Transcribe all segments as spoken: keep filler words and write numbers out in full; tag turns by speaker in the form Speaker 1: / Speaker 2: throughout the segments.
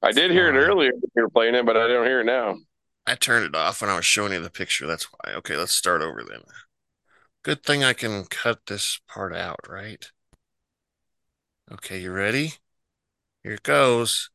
Speaker 1: I did hear it
Speaker 2: Fine.
Speaker 1: earlier when you were playing it, but I don't hear it now.
Speaker 2: I turned it off when I was showing you the picture. That's why. Okay, let's start over then. Good thing I can cut this part out, right? Okay, you ready? Here it goes.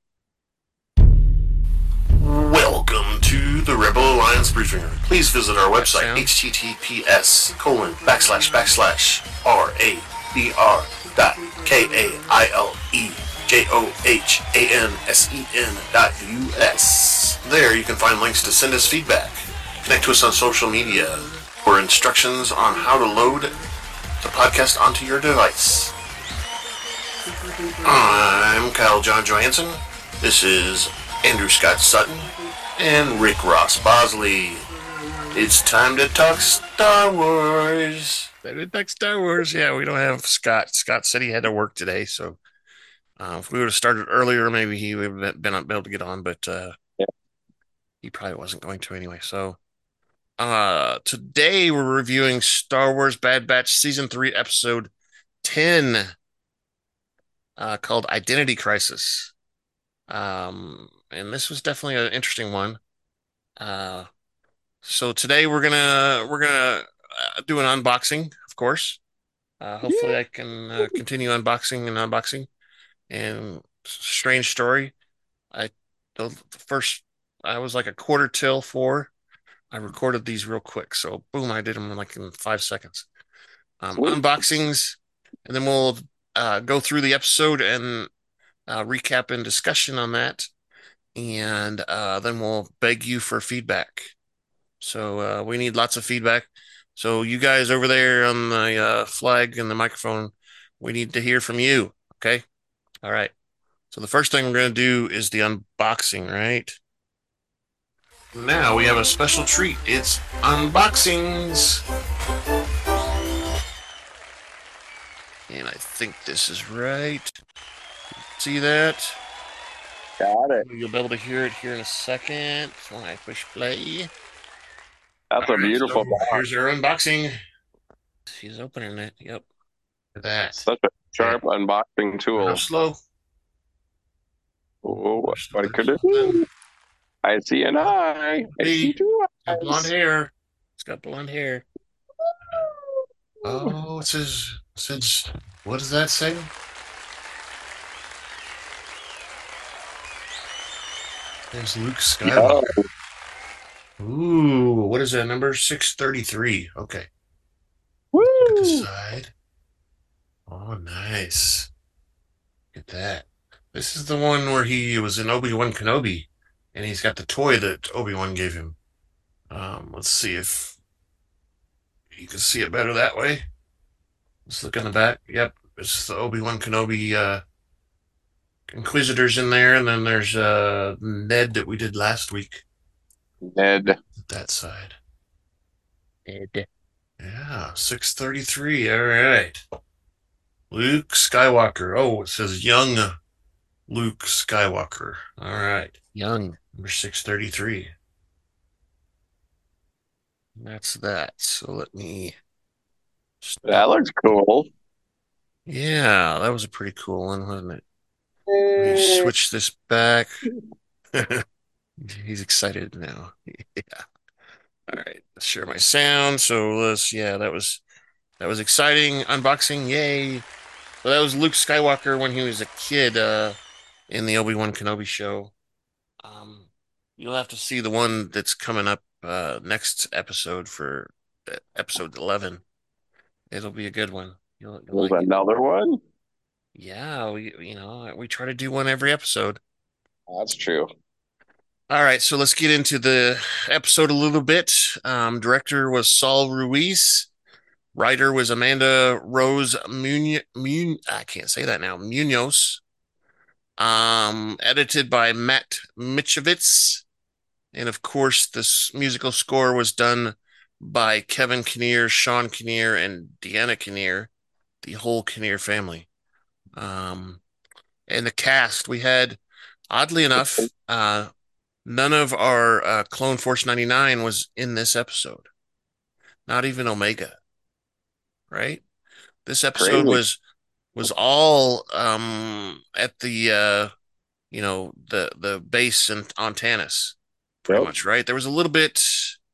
Speaker 2: Welcome to the Rebel Alliance briefing room. Please visit our
Speaker 1: That
Speaker 2: website,
Speaker 1: sound?
Speaker 2: https colon backslash backslash r a b r dot k a i l e j o h a n s e n dot u s. There you can find links to send us feedback, connect to us on social media, or instructions on how to load the podcast onto your device. I'm Kyle John Johansson. This is Andrew Scott Sutton and Rick Ross Bosley. It's time to talk Star Wars. Time to talk Star Wars. Yeah, we don't have Scott. Scott said he had to work today, so uh, if we would have started earlier, maybe he would have been able to get on, but uh,
Speaker 1: Yeah.
Speaker 2: he probably wasn't going to anyway. So uh, today we're reviewing Star Wars Bad Batch Season three, Episode ten, uh, called Identity Crisis. Um, and this was definitely an interesting one. Uh, so today we're gonna we're gonna uh, do an unboxing, of course. Uh, hopefully,
Speaker 1: Yeah.
Speaker 2: I can uh, continue unboxing and unboxing. And strange story, I the first I was like a quarter till four. I recorded these real quick, so boom, I did them like in five seconds. Um,
Speaker 1: Sweet.
Speaker 2: unboxings, and then we'll uh, go through the episode and uh, recap and discussion on that, and uh, then we'll beg you for feedback. So uh, we need lots of feedback. So you guys over there on the uh, flag and the microphone, we need to hear from you. Okay. All right. So the first thing we're going to do is the unboxing, right? Now we have a special treat. It's unboxings. And I think this is right. See that?
Speaker 1: Got it.
Speaker 2: You'll be able to hear it here in a second when I push play. All
Speaker 1: That's a
Speaker 2: right.
Speaker 1: beautiful
Speaker 2: So
Speaker 1: box.
Speaker 2: here's our unboxing. He's opening it. Yep. Look at that.
Speaker 1: Such a
Speaker 2: Okay.
Speaker 1: sharp unboxing
Speaker 2: How
Speaker 1: tool.
Speaker 2: slow?
Speaker 1: Oh,
Speaker 2: There's,
Speaker 1: what
Speaker 2: there's
Speaker 1: could it
Speaker 2: something.
Speaker 1: be? I see an eye. I see
Speaker 2: Hey,
Speaker 1: two
Speaker 2: got blonde
Speaker 1: eyes.
Speaker 2: hair. It's got blonde hair. Oh, it says, it says, what does that say? There's Luke
Speaker 1: Yo.
Speaker 2: Skywalker. Ooh, what is that number? six thirty-three. Okay. Look at the
Speaker 1: Woo!
Speaker 2: side. Oh, nice. Look at that. This is the one where he was in Obi-Wan Kenobi, and he's got the toy that Obi-Wan gave him. Um, let's see if you can see it better that way. Let's look in the back. Yep, it's the Obi-Wan Kenobi uh, Inquisitors in there, and then there's uh, Ned that we did last week.
Speaker 1: Ned.
Speaker 2: That side. Ned. Yeah, six thirty-three. All right. Luke Skywalker. Oh, it says young Luke Skywalker. All right. Young. Number six thirty-three. That's that. So let me
Speaker 1: That
Speaker 2: stop.
Speaker 1: looks cool.
Speaker 2: Yeah, that was a pretty cool one, wasn't it? Let me
Speaker 1: Eh,
Speaker 2: switch this back. He's excited now. Yeah. All right. Let's share my sound. So let's, yeah, that was that was exciting. Unboxing, yay. Well, that was Luke Skywalker when he was a kid uh in the Obi-Wan Kenobi show. Um you'll have to see the one that's coming up uh next episode for uh, episode eleven. It'll be a good one. You'll, you'll
Speaker 1: there's
Speaker 2: like it.
Speaker 1: another one.
Speaker 2: Yeah, we you know, we try to do one every episode.
Speaker 1: That's true.
Speaker 2: All right, so let's get into the episode a little bit. Um, director was Saul Ruiz. Writer was Amanda Rose Mun- Mun- I can't say that now. Munoz. Um, edited by Matt Michovitz. And of course, this musical score was done by Kevin Kinnear, Sean Kinnear, and Deanna Kinnear, the whole Kinnear family. Um, and the cast, we had, oddly enough, uh, none of our uh, Clone Force ninety-nine was in this episode. Not even Omega, right? This episode
Speaker 1: Crazy.
Speaker 2: was was all um, at the uh, you know, the the base in, on Tanis, pretty
Speaker 1: Yep.
Speaker 2: much, right? There was a little bit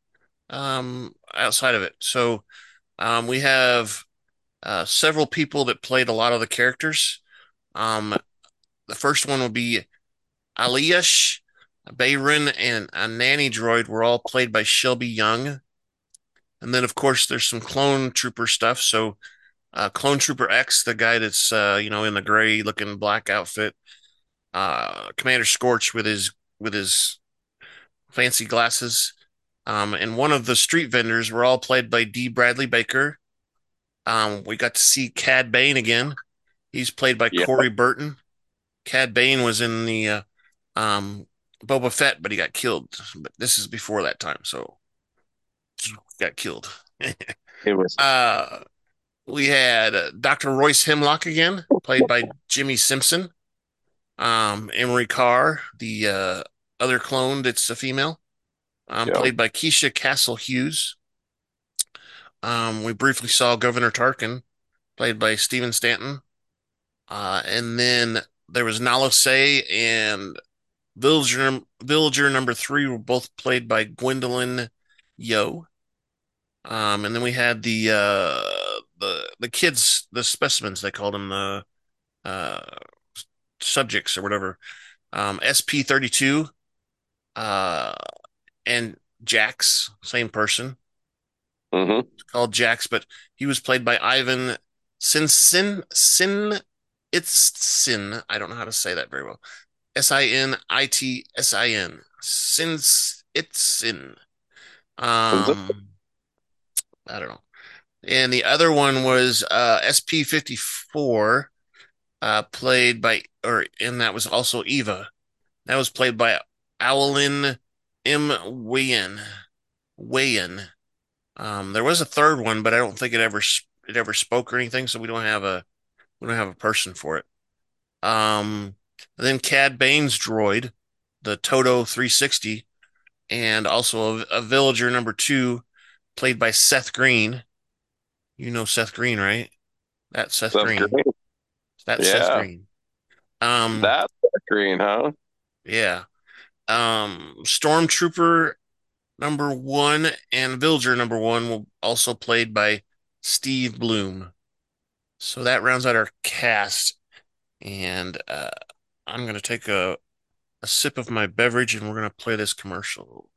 Speaker 2: um, outside of it. So um, we have uh, several people that played a lot of the characters. Um, the first one will be Aliash, Bayron, and a nanny droid were all played by Shelby Young. And then, of course, there's some clone trooper stuff. So, uh, Clone Trooper X, the guy that's uh, you know in the gray looking black outfit, uh, Commander Scorch with his with his fancy glasses, um, and one of the street vendors were all played by D. Bradley Baker. Um, we got to see Cad Bane again. He's played by
Speaker 1: Yeah.
Speaker 2: Corey Burton. Cad Bane was in the uh, um, Boba Fett, but he got killed. But this is before that time, so he got killed.
Speaker 1: It was.
Speaker 2: uh, we had uh, Doctor Royce Hemlock again, played by Jimmy Simpson. Um, Emery Carr, the uh, other clone that's a female, um,
Speaker 1: Yep.
Speaker 2: played by Keisha Castle Hughes. Um, we briefly saw Governor Tarkin, played by Stephen Stanton. Uh, and then there was Nalo Say and Villager, Villager number three were both played by Gwendolyn Yo. Um, and then we had the uh, the the kids, the specimens they called them, the uh, subjects or whatever. Um, S P thirty-two uh, and Jax, same person,
Speaker 1: Mm-hmm.
Speaker 2: called Jax, but he was played by Ivan Sin Sin Sin. It's Sin. I don't know how to say that very well. S I N I T S I N. Since it's Sin. Um, I don't know. And the other one was uh, S P fifty-four, uh, played by, or, and that was also Eva. That was played by Owlin M. Wayan. Wayan. Um, there was a third one, but I don't think it ever it ever spoke or anything, so we don't have a we don't have a person for it. Um, and then Cad Bane's droid, the Toto three sixty, and also a, a villager number two, played by Seth Green. You know Seth Green, right? That's Seth
Speaker 1: That's
Speaker 2: Green.
Speaker 1: great.
Speaker 2: That's Seth
Speaker 1: Yeah.
Speaker 2: Green. Um,
Speaker 1: That's green, huh?
Speaker 2: yeah. Um, Stormtrooper number one and Villager number one will also played by Steve Bloom. So that rounds out our cast, and uh, I'm gonna take a, a sip of my beverage, and we're gonna play this commercial.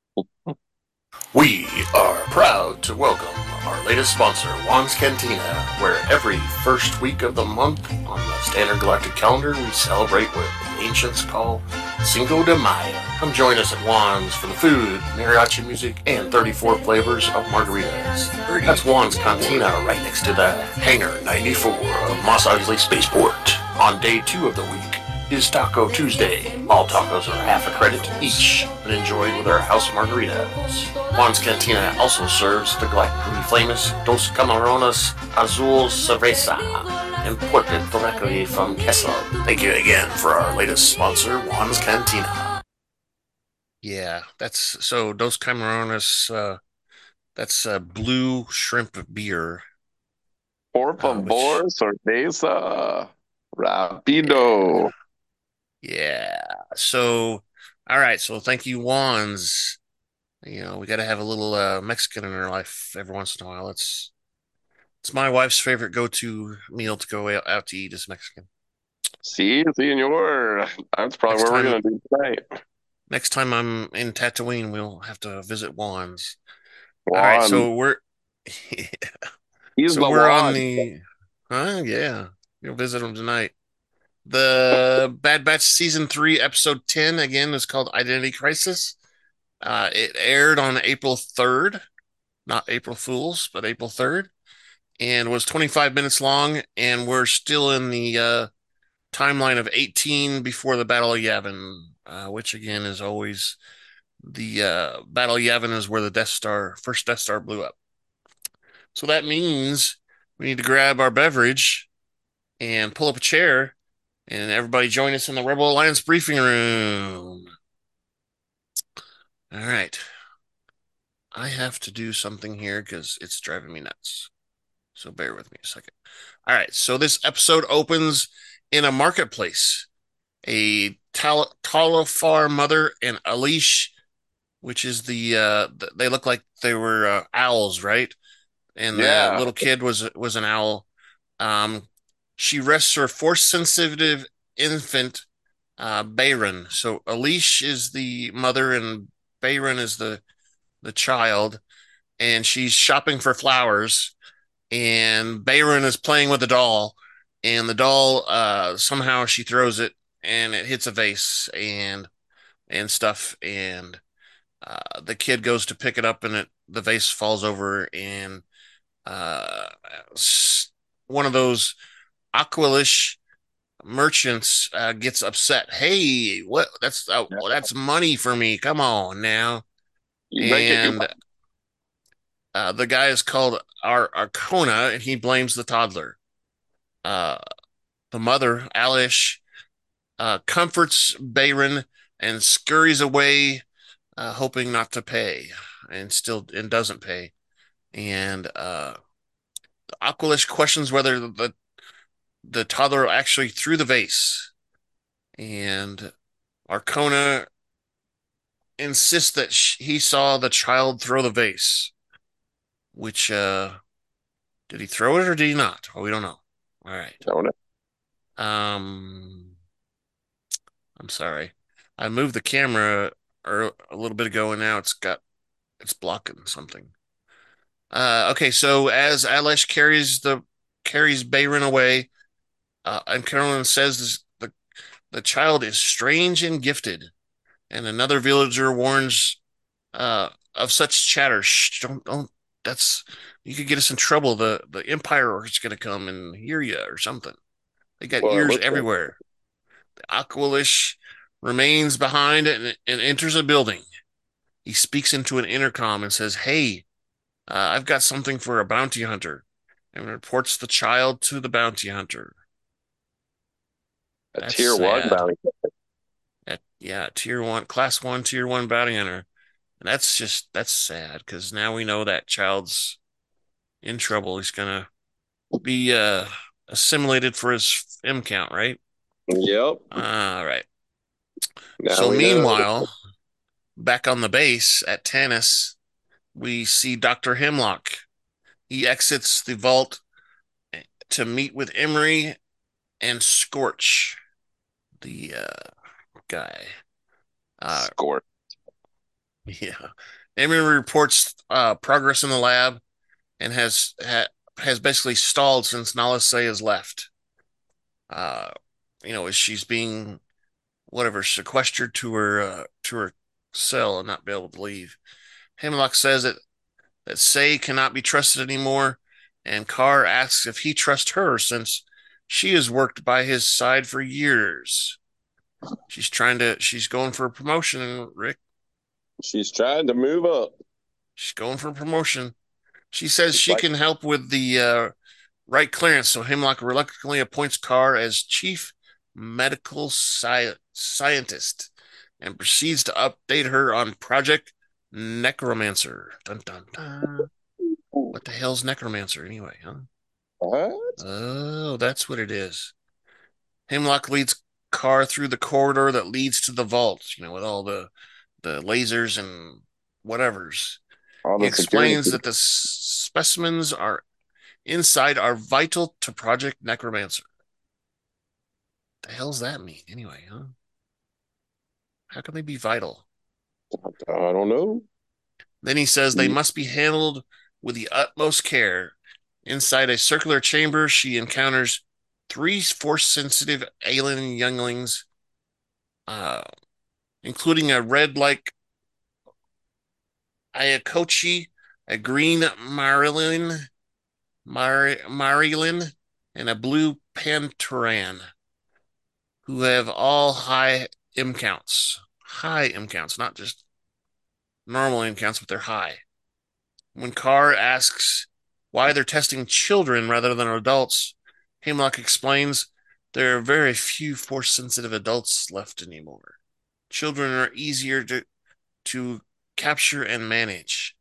Speaker 2: We are proud to welcome our latest sponsor, Juan's Cantina, where every first week of the month on the Standard Galactic calendar we celebrate what the ancients call Cinco de Mayo. Come join us at Juan's for the food, mariachi music, and thirty-four flavors of margaritas. That's Juan's Cantina right next to the Hangar ninety-four of Mos Eisley Spaceport. On day two of the week is Taco Tuesday. All tacos are half a credit each and enjoyed with our house margaritas. Juan's Cantina also serves the galactically famous Dos Camarones Azul Cerveza, imported directly from Kessel. Thank you again for our latest sponsor, Juan's Cantina. Yeah, that's so Dos Camarones. Uh, that's uh, blue shrimp beer,
Speaker 1: Por
Speaker 2: uh, which
Speaker 1: favor, sorpresa.
Speaker 2: yeah,
Speaker 1: Rapido.
Speaker 2: yeah. So, all right. So, thank you, Juan's. You know, we got to have a little uh, Mexican in our life every once in a while. It's it's my wife's favorite go-to meal to go out, out to eat is Mexican.
Speaker 1: Si, senor. That's probably
Speaker 2: Next
Speaker 1: what we're
Speaker 2: time,
Speaker 1: gonna do tonight.
Speaker 2: next time I'm in Tatooine, we'll have to visit Juan's. All right,
Speaker 1: Juan.
Speaker 2: so we're
Speaker 1: He's
Speaker 2: so
Speaker 1: the
Speaker 2: we're on
Speaker 1: Juan.
Speaker 2: the, huh? Yeah, you'll visit him tonight. The Bad Batch season three, episode ten, again is called Identity Crisis. Uh, it aired on April third, not April Fools, but April third, and was twenty-five minutes long. And we're still in the uh, timeline of eighteen before the Battle of Yavin, uh, which again is always the uh, Battle of Yavin is where the Death Star, first Death Star blew up. So that means we need to grab our beverage and pull up a chair, and everybody join us in the Rebel Alliance briefing room. All right. I have to do something here because it's driving me nuts. So bear with me a second. All right. So this episode opens in a marketplace. A Tal- Talifar mother and Alish, which is the uh, they look like they were uh, owls, right? And the
Speaker 1: Yeah.
Speaker 2: little kid was was an owl. Um, she rests her force sensitive infant, uh, Bayron. So Alish is the mother and Bayron is the the child, and she's shopping for flowers. And Bayron is playing with the doll, and the doll uh, somehow she throws it and it hits a vase and and stuff, and uh, the kid goes to pick it up and it the vase falls over, and uh, one of those Aqualish merchants uh, gets upset. Hey, what? That's uh,
Speaker 1: Yeah.
Speaker 2: that's money for me. Come on now.
Speaker 1: You make it. You
Speaker 2: And uh, the guy is called Ar- Arcona, and he blames the toddler. Uh, the mother, Alish, uh, comforts Bayron and scurries away, uh, hoping not to pay, and still and doesn't pay. And uh, Aqualish questions whether the the toddler actually threw the vase, and Arcona insists that sh- he saw the child throw the vase. Which uh, did he throw it or did he not? Well, we don't know. All right.
Speaker 1: don't know.
Speaker 2: Um, I'm sorry. I moved the camera er, a little bit ago, and now it's got it's blocking something. Uh, okay, so as Alish carries the carries Bayron away, uh, and Carolyn says the the child is strange and gifted, and another villager warns uh, of such chatter. Shh, don't don't. That's you could get us in trouble. The the Empire is going to come and hear you or something. They got
Speaker 1: Well, it
Speaker 2: ears
Speaker 1: looks like
Speaker 2: everywhere. The Aqualish remains behind and, and enters a building. He speaks into an intercom and says, "Hey, uh, I've got something for a bounty hunter," and reports the child to the bounty hunter.
Speaker 1: a
Speaker 2: That's
Speaker 1: tier one
Speaker 2: sad.
Speaker 1: bounty.
Speaker 2: At, yeah, tier one, class one, tier one bounty hunter. And that's just that's sad because now we know that child's in trouble. He's gonna be uh assimilated for his M count, right?
Speaker 1: Yep.
Speaker 2: All right.
Speaker 1: Now
Speaker 2: So
Speaker 1: we know.
Speaker 2: meanwhile, back on the base at Tanis, we see Doctor Hemlock. He exits the vault to meet with Emery and Scorch, the uh, guy. Uh,
Speaker 1: Score.
Speaker 2: yeah. Emery reports uh, progress in the lab and has ha, has basically stalled since Nalase has left. Uh, you know, as she's being whatever sequestered to her uh, to her cell and not be able to leave. Hemlock says that that Say cannot be trusted anymore, and Carr asks if he trusts her since she has worked by his side for years. She's trying to she's going for a promotion, Rick.
Speaker 1: She's trying to move up.
Speaker 2: She's going for a promotion. She says
Speaker 1: It's
Speaker 2: she
Speaker 1: like,
Speaker 2: can help with the uh, right clearance, so Hemlock reluctantly appoints Carr as chief medical sci- scientist and proceeds to update her on Project Necromancer. Dun dun dun. What the hell's Necromancer anyway, huh?
Speaker 1: what?
Speaker 2: Oh, that's what it is. Hemlock leads Carr through the corridor that leads to the vault, you know, with all the the lasers and whatevers.
Speaker 1: All
Speaker 2: He
Speaker 1: the security
Speaker 2: explains that the specimens are inside are vital to Project Necromancer. The hell's that mean anyway, huh? How can they be vital?
Speaker 1: people. I don't know.
Speaker 2: Then he says they must be handled with the utmost care. Inside a circular chamber, she encounters three force sensitive alien younglings, uh, including a red like Ayakochi, a green Marilyn, Mar- Marilyn, and a blue Panturan, who have all high M counts. High M counts, not just normal M counts, but they're high. When Carr asks why they're testing children rather than adults, Hemlock explains there are very few force sensitive adults left anymore. Children are easier to, to capture and manage.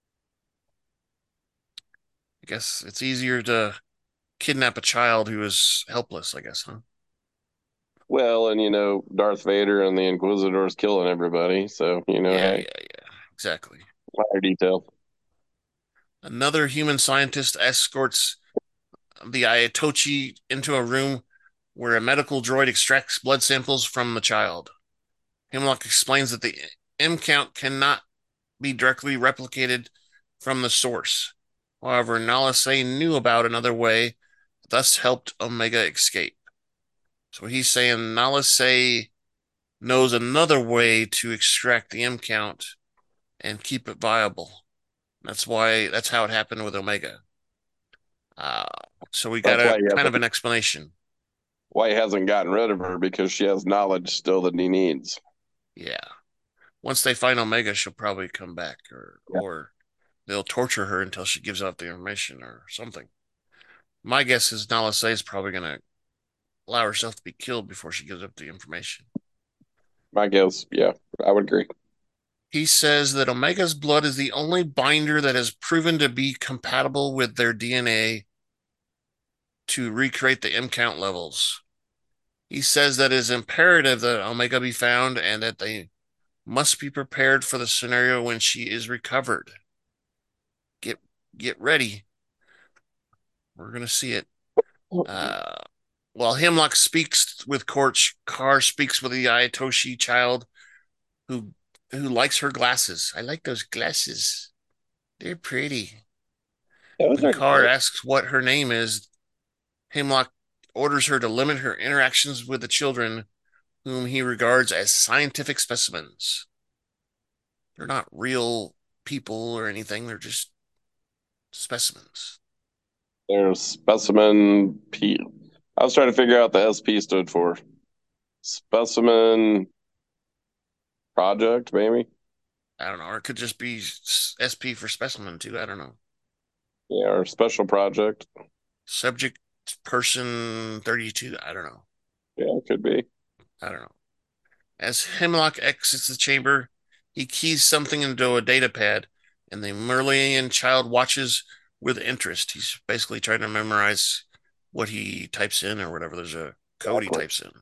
Speaker 2: I guess it's easier to kidnap a child who is helpless, I guess, huh?
Speaker 1: Well, and you know, Darth Vader and the Inquisitors killing everybody. So, you know,
Speaker 2: Yeah,
Speaker 1: hey,
Speaker 2: yeah, yeah. Exactly.
Speaker 1: minor detail.
Speaker 2: Another human scientist escorts the Ayatochi into a room where a medical droid extracts blood samples from the child. Hemlock explains that the M count cannot be directly replicated from the source. However, Nala Se knew about another way, thus helped Omega escape. So he's saying Nala Se knows another way to extract the M count and keep it viable. That's why that's how it happened with Omega. Uh, so we got
Speaker 1: That's
Speaker 2: a
Speaker 1: why he
Speaker 2: kind of
Speaker 1: hasn't
Speaker 2: an explanation.
Speaker 1: why he hasn't gotten rid of her because she has knowledge still that he needs.
Speaker 2: Yeah. Once they find Omega, she'll probably come back, or
Speaker 1: Yeah.
Speaker 2: or they'll torture her until she gives out the information or something. My guess is Nala Se is probably going to allow herself to be killed before she gives up the information.
Speaker 1: My guess, yeah, I would agree.
Speaker 2: He says that Omega's blood is the only binder that has proven to be compatible with their D N A to recreate the M count levels. He says that it is imperative that Omega be found and that they must be prepared for the scenario when she is recovered. Get get ready. We're gonna see it. Uh, while Hemlock speaks with Korch, Carr speaks with the Ayatoshi child who who likes her glasses. I like those glasses. They're pretty.
Speaker 1: Those
Speaker 2: When
Speaker 1: are
Speaker 2: Carr
Speaker 1: good.
Speaker 2: asks what her name is, Hemlock orders her to limit her interactions with the children whom he regards as scientific specimens. They're not real people or anything, they're just specimens.
Speaker 1: There's specimen P. I was trying to figure out the S P stood for. Specimen Project, maybe.
Speaker 2: I don't know. Or it could just be S P for specimen, too. I don't know.
Speaker 1: Yeah, or Special Project.
Speaker 2: Subject person thirty-two. I don't know.
Speaker 1: Yeah, it could be.
Speaker 2: I don't know. As Hemlock exits the chamber, he keys something into a data pad, and the Merlian child watches with interest. He's basically trying to memorize what he types in or whatever. There's a code he
Speaker 1: Exactly.
Speaker 2: types in.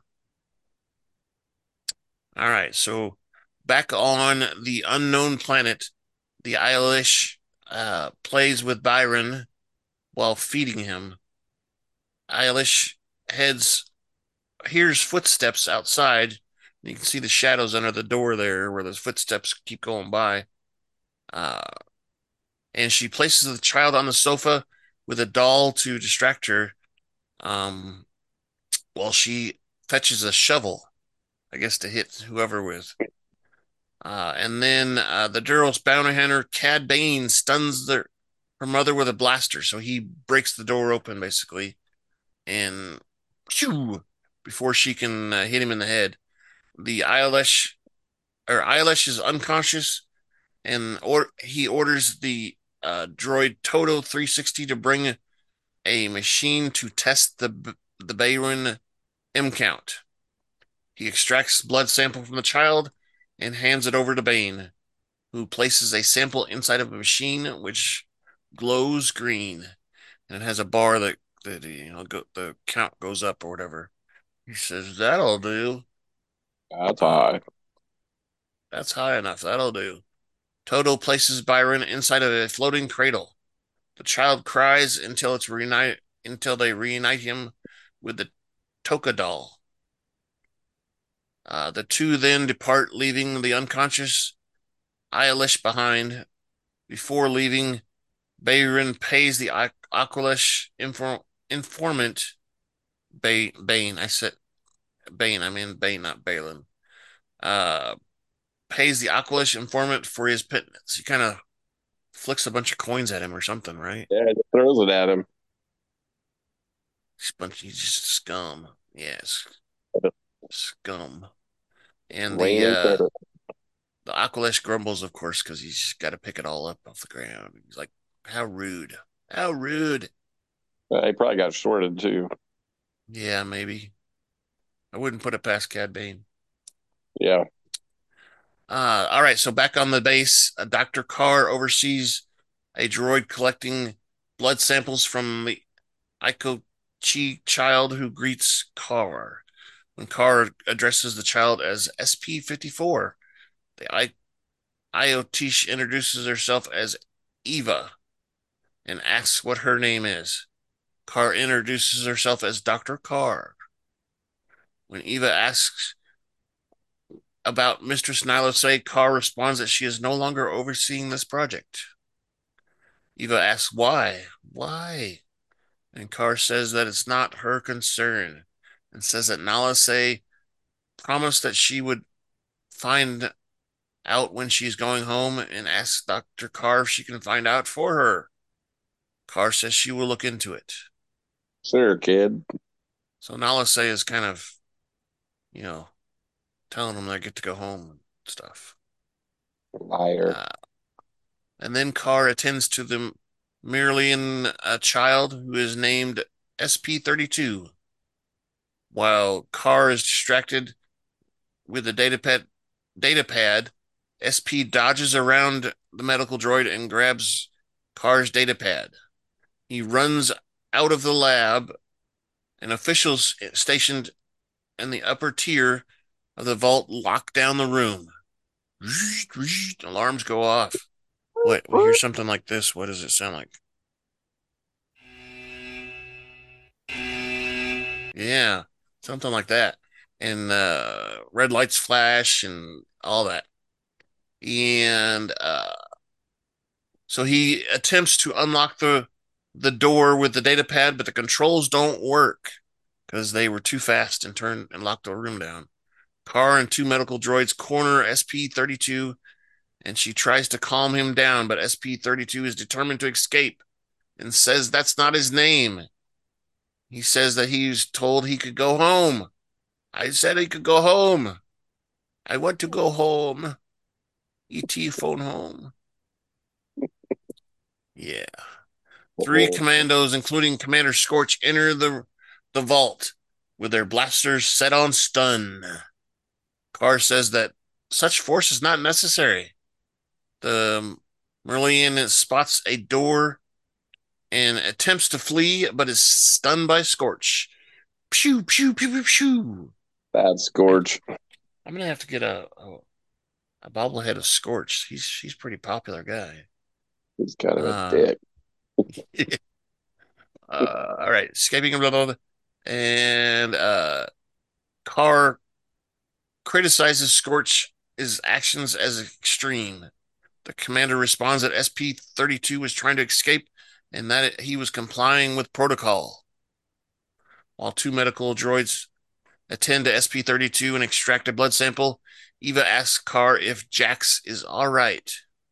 Speaker 2: All right, so back on the unknown planet, the Eilish uh, plays with Byron while feeding him. Eilish heads hears footsteps outside. You can see the shadows under the door there, where those footsteps keep going by. Uh, and she places the child on the sofa with a doll to distract her, um, while she fetches a shovel, I guess, to hit whoever with. Uh, and then uh, the Duros bounty hunter, Cad Bane, stuns the, her mother with a blaster. So he breaks the door open, basically, and shoo, before she can uh, hit him in the head. The Eilish, or Eilish is unconscious, and or he orders the uh, droid Toto three sixty to bring a machine to test the the Bayron M count. He extracts blood sample from the child and hands it over to Bane, who places a sample inside of a machine which glows green, and it has a bar that that you know go, the count goes up or whatever. He says that'll do.
Speaker 1: That's
Speaker 2: Uh,
Speaker 1: high.
Speaker 2: that's high enough. That'll do. Toto places Byron inside of a floating cradle. The child cries until it's reunite until they reunite him with the Toka doll. Uh, the two then depart, leaving the unconscious Eilish behind. Before leaving, Bayron pays the Aqualish inform- informant Bay- Bane. I said Bane. I mean Bane, not Balin. Uh, pays the Aqualish informant for his pittance. He kind of flicks a bunch of coins at him or something, right?
Speaker 1: Yeah, it throws it at him.
Speaker 2: He's bunch. He's just scum. Yes, scum. And the
Speaker 1: Raining
Speaker 2: uh
Speaker 1: credit.
Speaker 2: the Aqualish grumbles, of course, because he's got to pick it all up off the ground. He's like, "How rude! How rude!"
Speaker 1: Uh, he probably got shorted too.
Speaker 2: Yeah, maybe. I wouldn't put it past Cad Bane.
Speaker 1: Yeah.
Speaker 2: Uh, all right, so back on the base, uh, Doctor Carr oversees a droid collecting blood samples from the Aiko Chi child who greets Carr. When Carr addresses the child as S P fifty-four, the I- Iotish introduces herself as Eva and asks what her name is. Carr introduces herself as Doctor Carr. When Eva asks about Mistress Nilosay, Carr responds that she is no longer overseeing this project. Eva asks why. Why? And Carr says that it's not her concern and says that Nilosay promised that she would find out when she's going home and asks Doctor Carr if she can find out for her. Carr says she will look into it.
Speaker 1: Sure, kid.
Speaker 2: So Nilosay is kind of, you know, telling them they get to go home and stuff.
Speaker 1: Liar.
Speaker 2: Uh, and then Carr attends to them merely in a child who is named S P thirty-two. While Carr is distracted with the data pad, data pad, S P dodges around the medical droid and grabs Carr's data pad. He runs out of the lab, and officials stationed in the upper tier of the vault lock down the room. Alarms go off. Wait, we hear something like this. What does it sound like? Yeah, something like that. And uh, red lights flash and all that. And uh, so he attempts to unlock the the door with the data pad, but the controls don't work because they were too fast and turned and locked the room down. Carr and two medical droids corner S P thirty-two, and she tries to calm him down, but S P thirty-two is determined to escape and says that's not his name. He says that he's told he could go home. I said he could go home. I want to go home. E T phone home. Yeah. Three commandos, including Commander Scorch, enter the, the vault with their blasters set on stun. Carr says that such force is not necessary. The Merlian spots a door and attempts to flee, but is stunned by Scorch. Pew, pew, pew, pew, pew.
Speaker 1: That's Scorch.
Speaker 2: I'm gonna have to get a, a, a bobblehead of Scorch. He's he's a pretty popular guy.
Speaker 1: He's kind of a
Speaker 2: Uh,
Speaker 1: dick.
Speaker 2: uh, all right, escaping blah, blah, blah. And uh, Carr criticizes Scorch his actions as extreme. The commander responds that S P thirty-two was trying to escape and that it, he was complying with protocol. While two medical droids attend to S P thirty-two and extract a blood sample, Eva asks Carr if Jax is all right.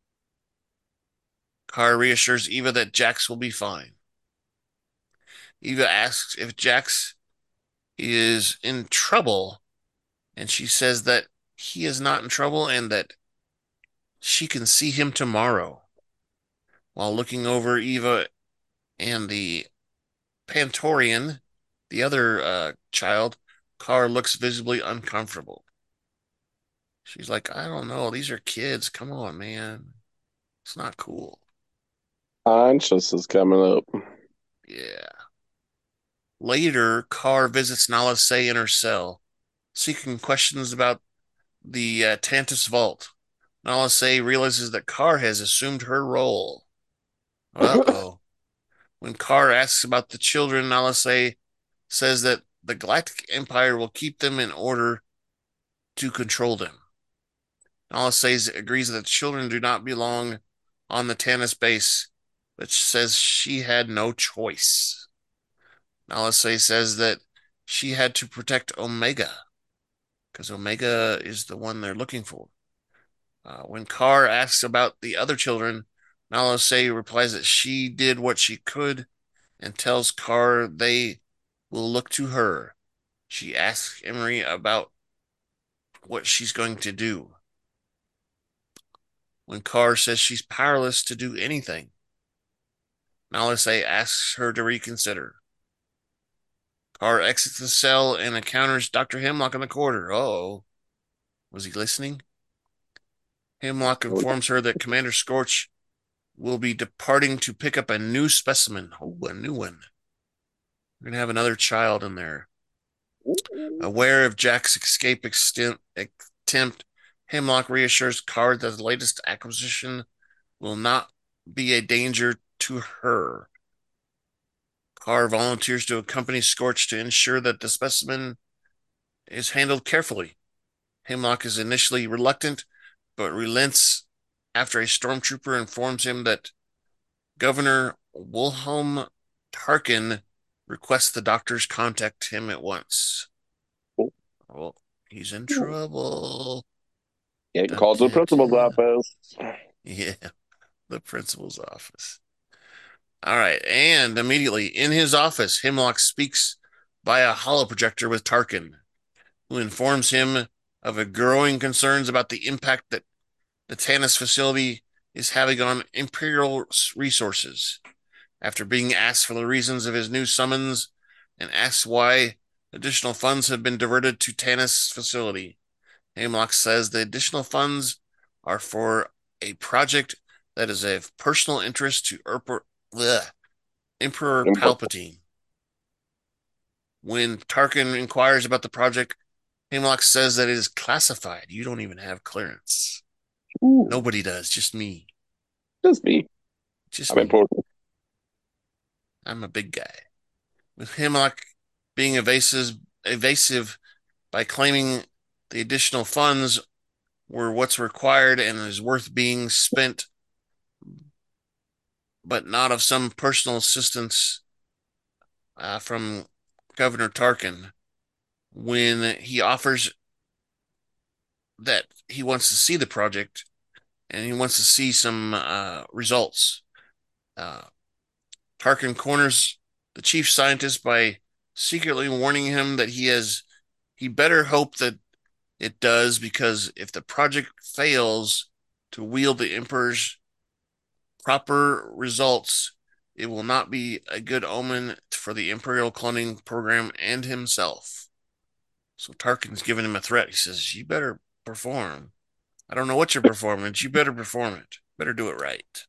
Speaker 2: Carr reassures Eva that Jax will be fine. Eva asks if Jax is in trouble, and she says that he is not in trouble and that she can see him tomorrow. While looking over Eva and the Pantorian, the other uh, child, Carr looks visibly uncomfortable. She's like, I don't know. These are kids. Come on, man. It's not cool.
Speaker 1: Conscious is coming up.
Speaker 2: Yeah. Later, Carr visits Nala Se in her cell, seeking questions about the uh, Tantus Vault. Nala Se realizes that Carr has assumed her role. Uh oh. When Carr asks about the children, Nala Se says that the Galactic Empire will keep them in order to control them. Nala Se agrees that the children do not belong on the Tannis base, but says she had no choice. Nala Se says that she had to protect Omega because Omega is the one they're looking for. Uh, when Carr asks about the other children, Nala Se replies that she did what she could and tells Carr they will look to her. She asks Emery about what she's going to do. When Carr says she's powerless to do anything, Nala Se asks her to reconsider. Carr exits the cell and encounters Doctor Hemlock in the corridor. Oh, was he listening? Hemlock informs her that Commander Scorch will be departing to pick up a new specimen. Oh, a new one. We're going to have another child in there. Aware of Jack's escape extent, attempt, Hemlock reassures Carr that the latest acquisition will not be a danger to her. Carr volunteers to accompany Scorch to ensure that the specimen is handled carefully. Hemlock is initially reluctant, but relents after a stormtrooper informs him that Governor Wilhelm Tarkin requests the doctors contact him at once. Well, he's in trouble.
Speaker 1: Getting
Speaker 2: Dun,
Speaker 1: called to the
Speaker 2: dun,
Speaker 1: principal's
Speaker 2: dun.
Speaker 1: office.
Speaker 2: Yeah, the principal's office. All right, and immediately in his office, Hemlock speaks via holoprojector with Tarkin, who informs him of a growing concerns about the impact that the Tanis facility is having on Imperial resources. After being asked for the reasons of his new summons and asked why additional funds have been diverted to Tanis facility, Hemlock says the additional funds are for a project that is of personal interest to Emperor, Emperor Palpatine. When Tarkin inquires about the project, Hemlock says that it is classified. You don't even have clearance.
Speaker 1: Ooh,
Speaker 2: Nobody does, just me.
Speaker 1: just me.
Speaker 2: Just
Speaker 1: I'm
Speaker 2: me.
Speaker 1: important.
Speaker 2: I'm a big guy. With Hemlock being evasive, evasive by claiming the additional funds were what's required and is worth being spent, but not of some personal assistance uh, from Governor Tarkin. When he offers that he wants to see the project and he wants to see some uh, results, uh, Tarkin corners the chief scientist by secretly warning him that he has he better hope that it does, because if the project fails to wield the Emperor's proper results, it will not be a good omen for the Imperial cloning program and himself. So Tarkin's giving him a threat. He says, "You better perform. I don't know what you're performing. You better perform it. Better do it right."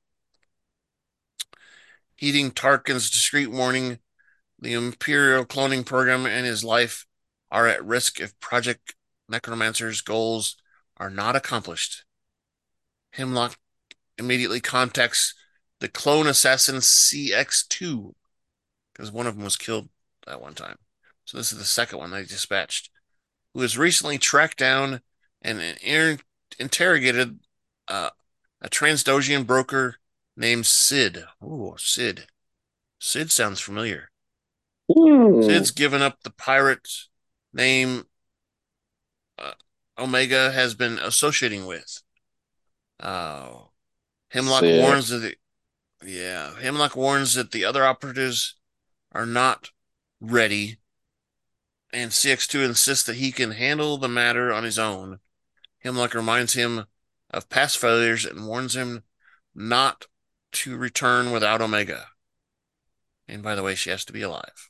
Speaker 2: Heeding Tarkin's discreet warning, the Imperial cloning program and his life are at risk if Project Necromancer's goals are not accomplished. Hemlock immediately contacts the clone assassin C X two, because one of them was killed at one time. So this is the second one they dispatched, who has recently tracked down and inter- interrogated uh, a Transdojian broker named Sid. Oh, Sid. Sid sounds familiar.
Speaker 1: Hmm.
Speaker 2: Sid's given up the pirate name uh, Omega has been associating with. Uh, Hemlock
Speaker 1: Sick.
Speaker 2: warns that the, yeah, Hemlock warns that the other operatives are not ready, and C X two insists that he can handle the matter on his own. Hemlock reminds him of past failures and warns him not to return without Omega. And by the way, she has to be alive.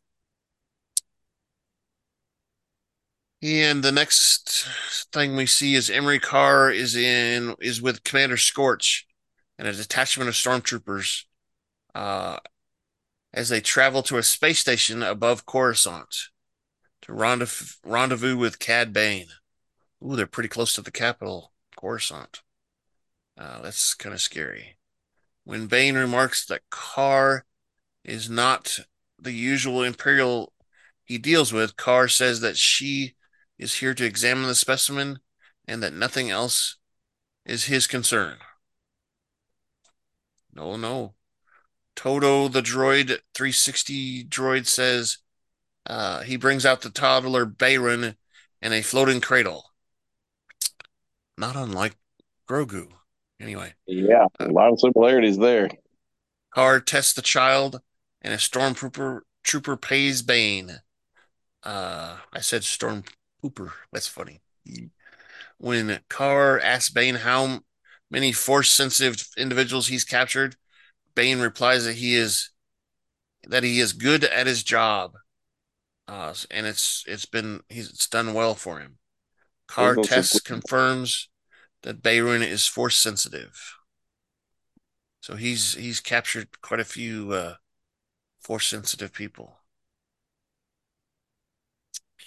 Speaker 2: And the next thing we see is Emery Carr is in is with Commander Scorch and a detachment of stormtroopers uh, as they travel to a space station above Coruscant to rendezvous, rendezvous with Cad Bane. Ooh, they're pretty close to the capital, Coruscant. Uh, that's kind of scary. When Bane remarks that Carr is not the usual Imperial he deals with, Carr says that she is here to examine the specimen and that nothing else is his concern. No, no. Toto, the droid, three sixty droid, says uh, he brings out the toddler Bayron in a floating cradle. Not unlike Grogu. Anyway,
Speaker 1: Yeah, a
Speaker 2: uh,
Speaker 1: lot of similarities there.
Speaker 2: Carr tests the child, and a stormtrooper trooper pays Bane. Uh, I said stormtrooper. That's funny. When Carr asks Bane how many force-sensitive individuals he's captured, Bane replies that he is that he is good at his job, uh, and it's it's been he's it's done well for him. Carr
Speaker 1: Business is
Speaker 2: tests confirms that Bayron is force sensitive, so he's he's captured quite a few uh, force sensitive people.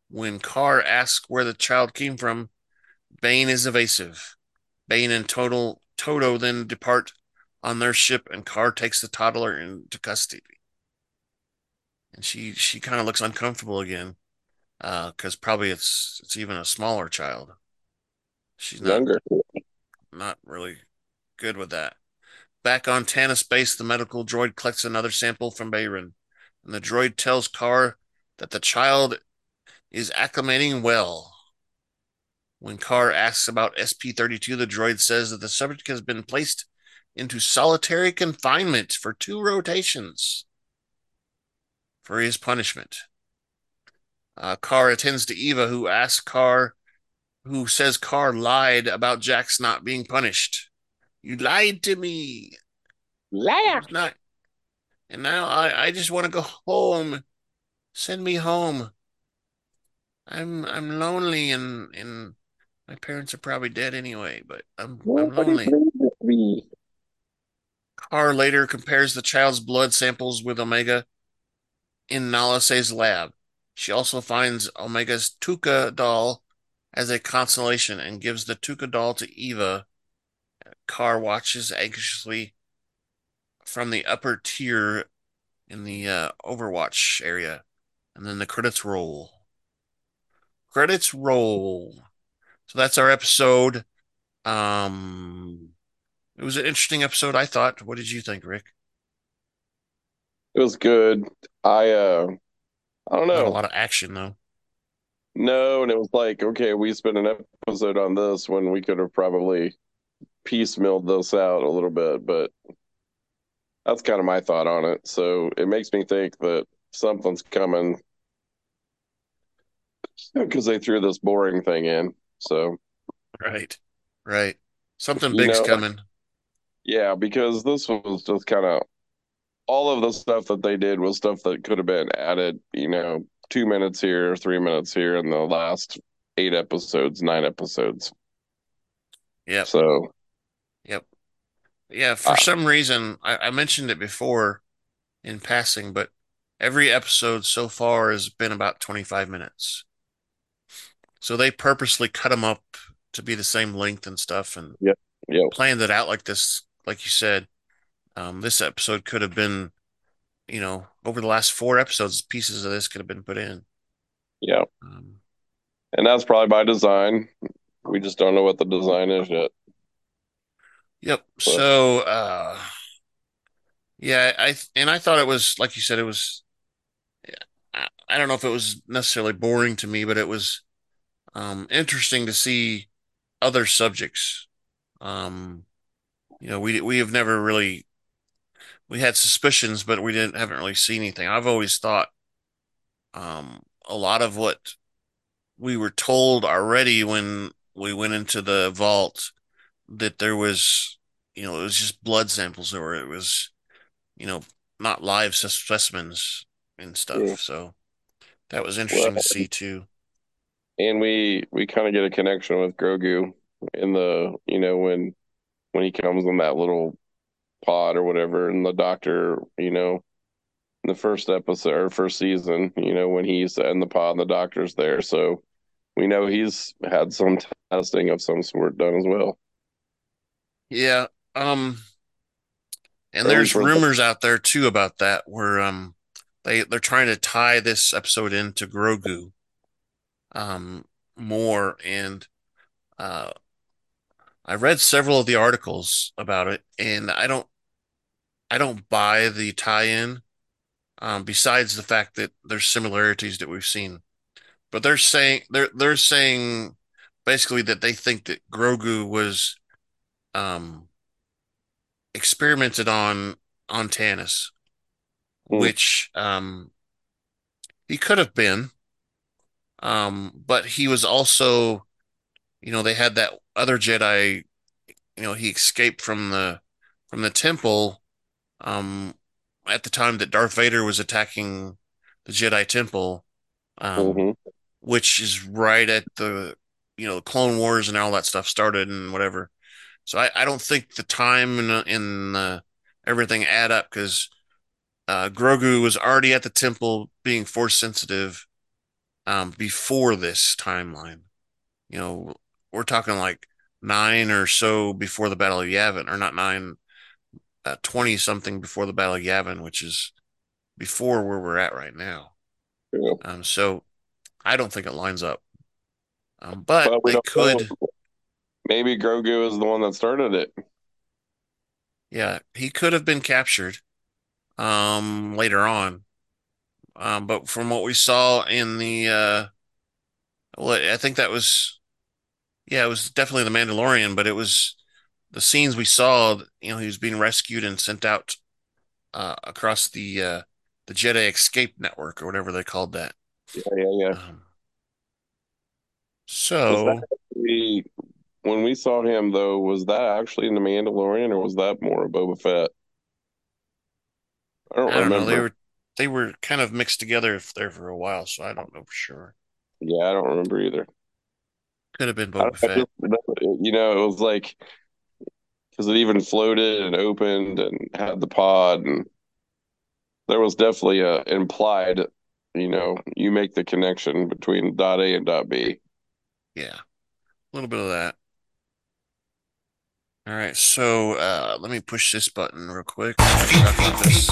Speaker 2: When Carr asks where the child came from, Bane is evasive. Bane and Total Toto then depart on their ship, and Carr takes the toddler into custody. And she she kind of looks uncomfortable again, because uh, probably it's it's even a smaller child. She's not
Speaker 1: Younger.
Speaker 2: not really good with that. Back on Tanis base, the medical droid collects another sample from Bayron, and the droid tells Carr that the child is acclimating well. When Carr asks about S P thirty-two, the droid says that the subject has been placed into solitary confinement for two rotations for his punishment. Uh, Carr attends to Eva, who asks Carr, who says Carr lied about Jax not being punished. You lied to me. It
Speaker 1: Liar.
Speaker 2: was not. And now I, I just want to go home. Send me home. I'm I'm lonely and and my parents are probably dead anyway, but I'm I'm
Speaker 1: Nobody
Speaker 2: lonely.
Speaker 1: believes me.
Speaker 2: Carr later compares the child's blood samples with Omega in Nalase's lab. She also finds Omega's Tuca doll as a consolation and gives the Tuca doll to Eva. Carr watches anxiously from the upper tier in the uh, Overwatch area, and then the credits roll. Credits roll. So that's our episode. Um, it was an interesting episode, I thought. What did you think, Rick?
Speaker 1: It was good. I uh I don't
Speaker 2: Not a
Speaker 1: know.
Speaker 2: lot of action though.
Speaker 1: No, and it was like, okay, we spent an episode on this when we could have probably piecemealed this out a little bit, but that's kind of my thought on it. So it makes me think that something's coming because they threw this boring thing in. So,
Speaker 2: Right, right. Something
Speaker 1: you
Speaker 2: big's
Speaker 1: know,
Speaker 2: coming.
Speaker 1: yeah, because this was just kind of all of the stuff that they did was stuff that could have been added, you know, two minutes here, three minutes here in the last eight episodes, nine episodes.
Speaker 2: Yep,
Speaker 1: So,
Speaker 2: yep. Yeah, for
Speaker 1: uh,
Speaker 2: some reason, I, I mentioned it before in passing, but every episode so far has been about twenty-five minutes. So they purposely cut them up to be the same length and stuff and
Speaker 1: yep, yep,
Speaker 2: planned it out like this, like you said. Um, this episode could have been, you know, over the last four episodes, pieces of this could have been put in.
Speaker 1: yep.
Speaker 2: Um,
Speaker 1: And that's probably by design. We just don't know what the design is yet.
Speaker 2: yep.
Speaker 1: So,
Speaker 2: So, uh, yeah, I and I thought it was like you said, it was. I, I don't know if it was necessarily boring to me, but it was um, interesting to see other subjects. Um, you know, we we have never really we had suspicions, but we didn't haven't really seen anything. I've always thought um, a lot of what we were told already when we went into the vault that there was, you know, it was just blood samples or it was, you know, not live specimens and stuff.
Speaker 1: yeah.
Speaker 2: So that was
Speaker 1: Well,
Speaker 2: interesting to see too.
Speaker 1: and we we kind of get a connection with Grogu in the, you know, when when he comes in that little pod or whatever, and the doctor, you know, in the first episode or first season, you know, when he's in the pod and the doctor's there. So we know he's had some testing of some sort done as well.
Speaker 2: Yeah. Um, and
Speaker 1: Or at least
Speaker 2: there's
Speaker 1: we're
Speaker 2: rumors out there too about that where um they they're trying to tie this episode into Grogu um more and uh I read several of the articles about it and I don't I don't buy the tie-in um besides the fact that there's similarities that we've seen. But they're saying they're they're saying basically that they think that Grogu was um experimented on on Tanis,
Speaker 1: hmm,
Speaker 2: which um he could have been. Um, but he was also, you know, they had that other Jedi, you know, he escaped from the from the temple um at the time that Darth Vader was attacking the Jedi temple, um,
Speaker 1: hmm,
Speaker 2: which is right at the you know, the Clone Wars and all that stuff started and whatever. So I, I don't think the time and in uh, everything add up because uh, Grogu was already at the temple being force sensitive um, before this timeline. You know, we're talking like nine or so before the Battle of Yavin, or not nine, uh, twenty something before the Battle of Yavin, which is before where we're at right now.
Speaker 1: Yeah.
Speaker 2: Um, so I don't think it lines up. Um, but
Speaker 1: But we
Speaker 2: they
Speaker 1: don't know.
Speaker 2: could,
Speaker 1: Maybe Grogu is the one that started it.
Speaker 2: yeah, he could have been captured um, later on. Um, but from what we saw in the, uh, well, I think that was, yeah, it was definitely the Mandalorian, but it was the scenes we saw. You know, he was being rescued and sent out uh, across the uh, the Jedi Escape Network or whatever they called that.
Speaker 1: Yeah, yeah, yeah.
Speaker 2: Um,
Speaker 1: Was that
Speaker 2: so
Speaker 1: actually, when we saw him though, was that actually in the Mandalorian or was that more of Boba Fett? I don't
Speaker 2: I don't know. They
Speaker 1: remember.
Speaker 2: were they were kind of mixed together there for a while, so I don't know for sure.
Speaker 1: Yeah, I don't remember either.
Speaker 2: Could have been
Speaker 1: I,
Speaker 2: Boba
Speaker 1: I
Speaker 2: Fett.
Speaker 1: just, you know, it was like because it even floated and opened and had the pod, and there was definitely a implied, you know, you make the connection between dot A and dot B.
Speaker 2: Yeah, a little bit of that. All right, so uh, let me push this button real quick. Talk about this.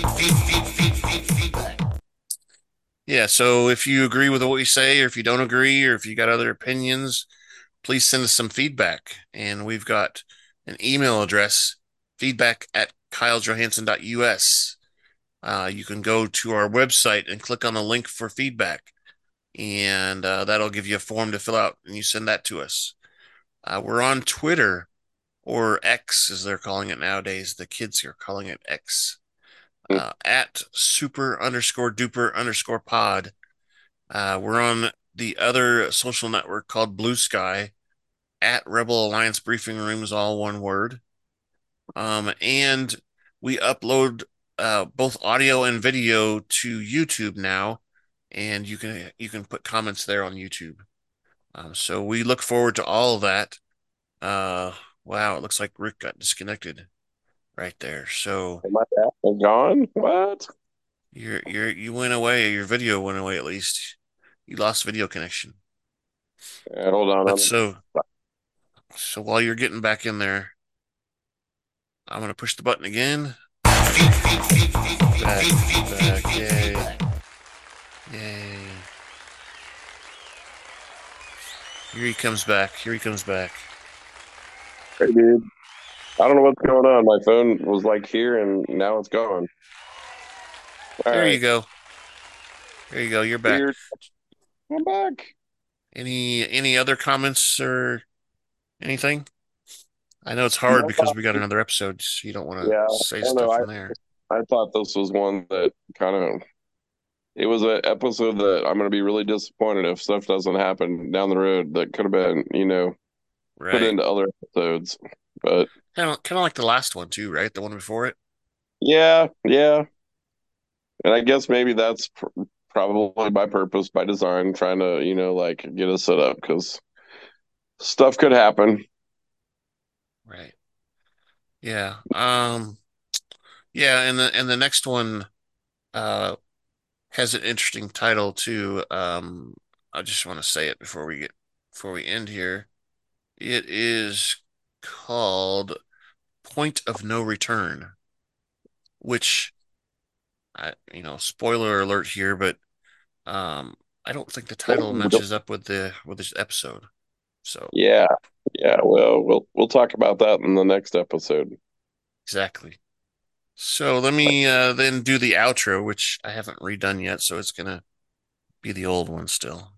Speaker 2: Yeah, so if you agree with what we say, or if you don't agree, or if you got other opinions, please send us some feedback. And we've got an email address, feedback at kyle johansson dot u s. Uh, you can go to our website and click on the link for feedback, and uh, that'll give you a form to fill out, and you send that to us. Uh, we're on Twitter, or X, as they're calling it nowadays. The kids are calling it X, uh, at super underscore duper underscore pod. Uh, we're on the other social network called Blue Sky, at Rebel Alliance Briefing Rooms, all one word. Um, and we upload uh, both audio and video to YouTube now, and you can you can put comments there on YouTube. Um, so we look forward to all of that. Uh, wow, it looks like Rick got disconnected right there. So
Speaker 1: Am I back? Gone? What?
Speaker 2: you're you're you went away. Your video went away. At least you lost video connection.
Speaker 1: Yeah, hold on.
Speaker 2: But
Speaker 1: I'm,
Speaker 2: so so while you're getting back in there, I'm gonna push the button again. Back, back, yay, yay. Here he comes back. Here he comes back.
Speaker 1: hey, dude. I don't know what's going on. My phone was like here and now it's gone. All
Speaker 2: There you
Speaker 1: right.
Speaker 2: go. There you go. You're back.
Speaker 1: Weird. I'm back.
Speaker 2: Any any other comments or anything? I know it's hard
Speaker 1: No,
Speaker 2: because we got another episode, so you don't want to
Speaker 1: yeah.
Speaker 2: say
Speaker 1: I don't know.
Speaker 2: stuff
Speaker 1: I,
Speaker 2: from there.
Speaker 1: I thought this was one that kind of, it was an episode that I'm going to be really disappointed if stuff doesn't happen down the road that could have been, you know, put
Speaker 2: Right.
Speaker 1: into other episodes. But
Speaker 2: Kind of kind of like the last one too, right? The one before it.
Speaker 1: yeah, yeah. And I guess maybe that's pr probably by purpose, by design, trying to, you know, like get us set up because stuff could happen.
Speaker 2: Right. Yeah. Um yeah, and the and the next one uh has an interesting title too. Um I just want to say it before we get before we end here. It is called Point of No Return, which I, you know, spoiler alert here, but um, I don't think the title matches up with the with this episode. So
Speaker 1: Yeah, yeah. Well, we'll we'll talk about that in the next episode.
Speaker 2: exactly. So let me uh, then do the outro, which I haven't redone yet, so it's gonna be the old one still.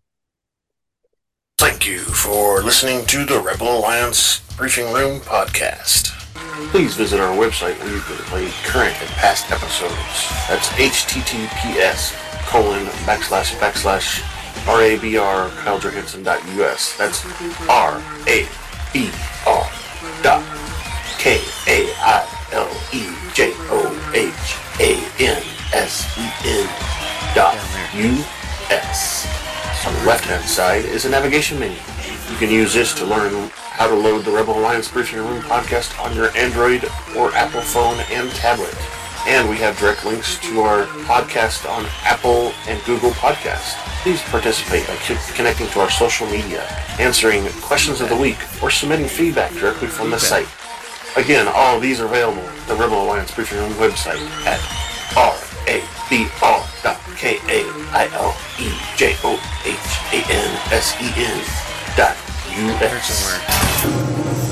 Speaker 2: Thank you for listening to the Rebel Alliance Briefing Room podcast. Please visit our website where you can play current and past episodes. That's https colon backslash backslash rabr kyle johansson dot us. That's R A B R dot K A I L E J O H A N S E N dot U S. On the left-hand side is a navigation menu. You can use this to learn how to load the Rebel Alliance Briefing Room podcast on your Android or Apple phone and tablet. And we have direct links to our podcast on Apple and Google Podcasts. Please participate by connecting to our social media, answering questions of the week, or submitting feedback directly from the site. Again, all of these are available at the Rebel Alliance Briefing Room website at r a b r dot k a i l e j o h a n s e n dot u s.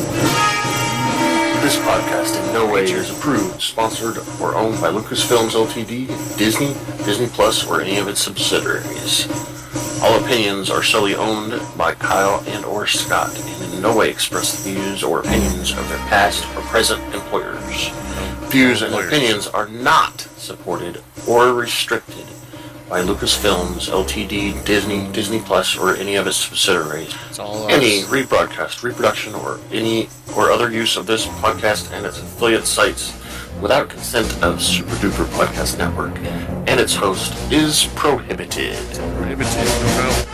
Speaker 2: This podcast in no way is approved, sponsored, or owned by Lucasfilms Ltd, Disney, Disney Plus, or any of its subsidiaries. All opinions are solely owned by Kyle and or Scott, and in no way express the views or opinions of their past or present employers. Views and opinions are not supported or restricted by Lucasfilms Ltd, Disney, Disney Plus, or any of its subsidiaries. Any rebroadcast, reproduction, or any or other use of this podcast and its affiliate sites without consent of Super Duper Podcast Network and its host is prohibited. Prohibited. No.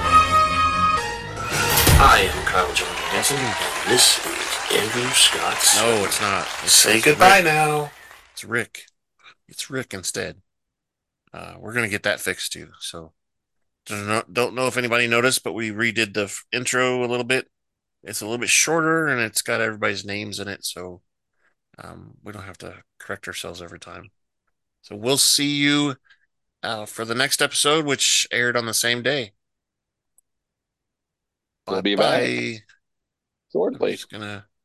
Speaker 2: I am Kyle John Hansen, and this is Andrew Scott. No, it's not. It's
Speaker 3: Say goodbye
Speaker 2: Rick.
Speaker 3: now.
Speaker 2: It's Rick. It's Rick instead. Uh, we're gonna get that fixed too. So don't know, don't know if anybody noticed, but we redid the f- intro a little bit. It's a little bit shorter, and it's got everybody's names in it, so um, we don't have to correct ourselves every time. So we'll see you uh, for the next episode, which aired on the same day.
Speaker 1: We'll be
Speaker 2: Bye.
Speaker 1: back. Shortly.
Speaker 2: I'm just gonna